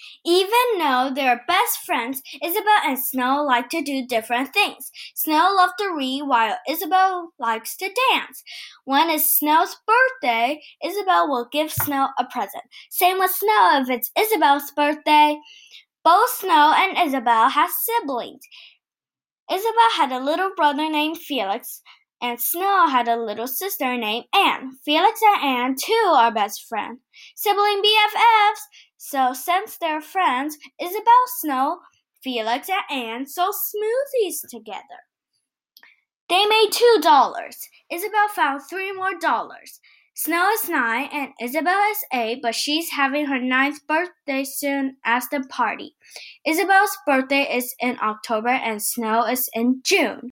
Even though they're best friends, Isabel and Snow like to do different things. Snow loves to read while Isabel likes to dance. When it's Snow's birthday, Isabel will give Snow a present. Same with Snow if it's Isabel's birthday. Both Snow and Isabel have siblings. Isabel had a little brother named Felix, and Snow had a little sister named Anne. Felix and Anne, too, are best friends. Sibling BFFs. So since they're friends, Isabel, Snow, Felix, and Anne sold smoothies together. They made $2. Isabel found $3 more. Snow is 9 and Isabel is 8, but she's having her 9th birthday soon as the party. Isabel's birthday is in October and Snow is in June.